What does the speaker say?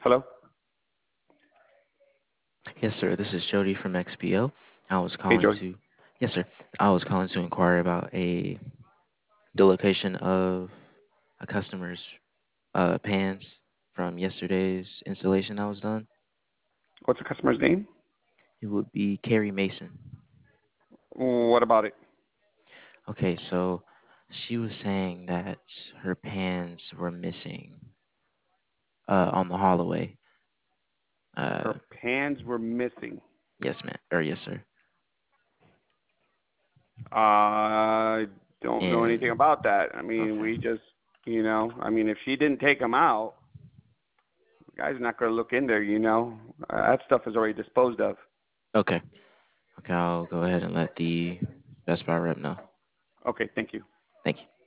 Hello? Yes, sir. This is Jody from XPO. I was Hey, calling Joey. to, yes, sir. I was calling to inquire about the location of a customer's pans from yesterday's installation that was done. What's the customer's name? It would be Carrie Mason. What about it? Okay, so she was saying that her pans were missing on the hallway. Her Uh, pans were missing. yes, ma'am. Or yes, sir. I don't know anything And about that. I mean, okay, we just, if she didn't take them out, the guy's not going to look in there. That stuff is already disposed of. okay, okay. I'll go ahead and let the Best Buy rep know. Okay, thank you. Thank you.